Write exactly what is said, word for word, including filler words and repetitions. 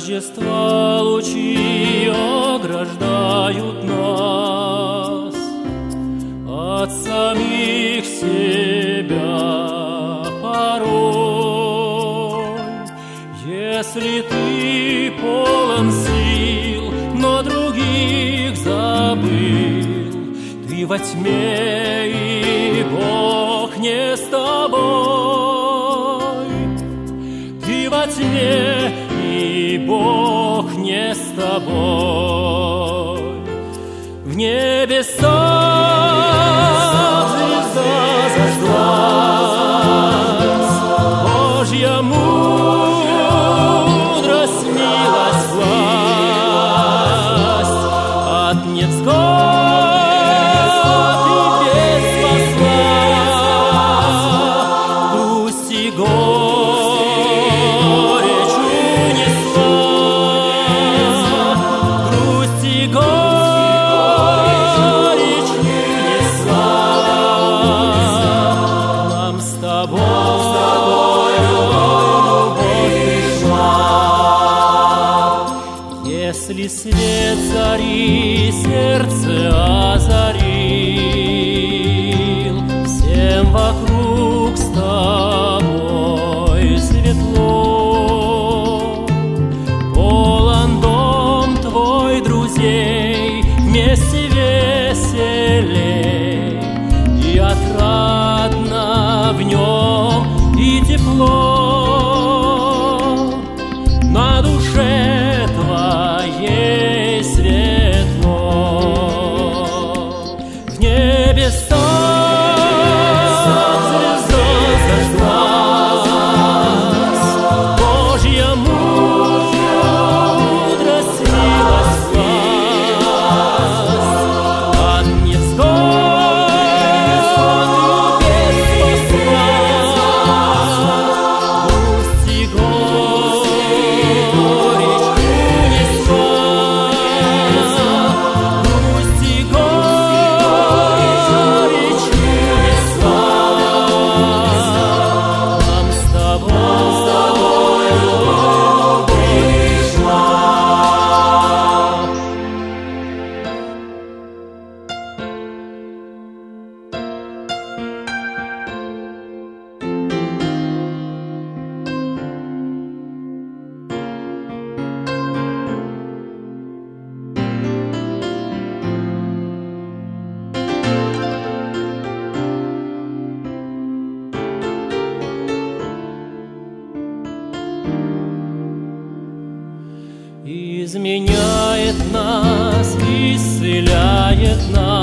Рождества лучи ограждают нас от самих себя порой. Если ты полон сил, но других забыл, ты во тьме, и Бог не с тобой. Ты во тьме, и Бог не с тобой. В небесах звезда зажглась, Божья мудрость, милость, власть от невзгод и бед спасла. Грусть и горечь унесла, грусть и горечь унесла. Нам с тобой любовь пришла. Если свет зари сердце озарил, всем вокруг с тобой светло. Полон дом твой друзей, вместе веселей, и отрадно в нем, и тепло. На душе твоей светло. В небесах звезда зажглась, Божья мудрость, милость, власть от невзгод и бед спасла. Грусть и горечь унесла, грусть и горечь унесла. Нам с тобой любовь пришла. Изменяет нас, исцеляет нас.